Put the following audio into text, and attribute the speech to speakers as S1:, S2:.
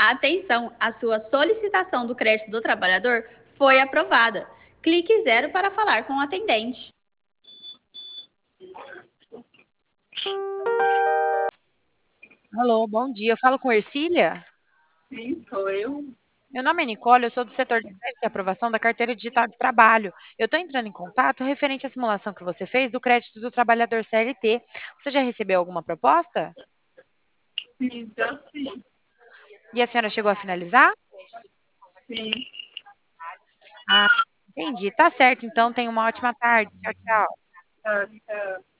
S1: Atenção, a sua solicitação do crédito do trabalhador foi aprovada. Clique zero para falar com o atendente.
S2: Alô, bom dia. Eu falo com Ercília?
S3: Sim, sou eu.
S2: Meu nome é Nicole, eu sou do setor de crédito e aprovação da carteira digital de trabalho. Eu estou entrando em contato referente à simulação que você fez do crédito do trabalhador CLT. Você já recebeu alguma proposta?
S3: Sim, já sim.
S2: E a senhora chegou a finalizar?
S3: Sim,
S2: Ah, entendi. Tá certo, então. Tenha uma ótima tarde. Tchau, tchau.
S3: tá, tá.